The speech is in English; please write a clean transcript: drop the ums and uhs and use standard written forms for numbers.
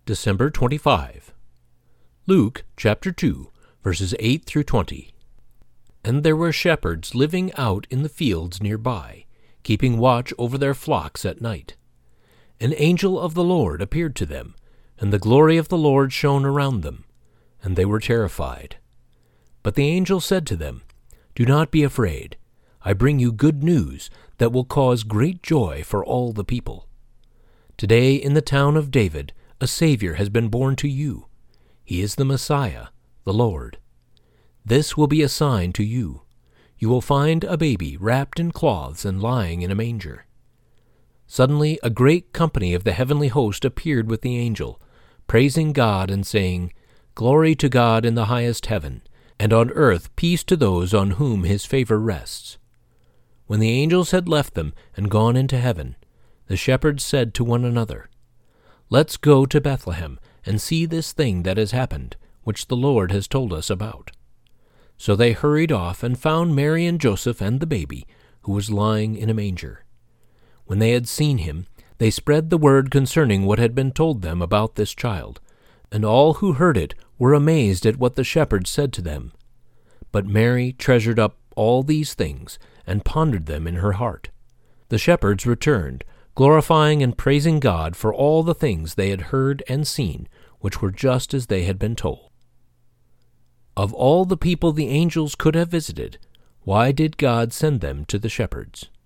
December 25. Luke chapter 2, verses 8 through 20. And there were shepherds living out in the fields nearby, keeping watch over their flocks at night. An angel of the Lord appeared to them, and the glory of the Lord shone around them, and they were terrified. But the angel said to them, "Do not be afraid. I bring you good news that will cause great joy for all the people. Today in the town of David a Savior has been born to you. He is the Messiah, the Lord. This will be a sign to you. You will find a baby wrapped in cloths and lying in a manger." Suddenly a great company of the heavenly host appeared with the angel, praising God and saying, "Glory to God in the highest heaven, and on earth peace to those on whom his favor rests." When the angels had left them and gone into heaven, the shepherds said to one another, "Let's go to Bethlehem and see this thing that has happened, which the Lord has told us about." So they hurried off and found Mary and Joseph and the baby, who was lying in a manger. When they had seen him, they spread the word concerning what had been told them about this child, and all who heard it were amazed at what the shepherds said to them. But Mary treasured up all these things and pondered them in her heart. The shepherds returned, glorifying and praising God for all the things they had heard and seen, which were just as they had been told. Of all the people the angels could have visited, why did God send them to the shepherds?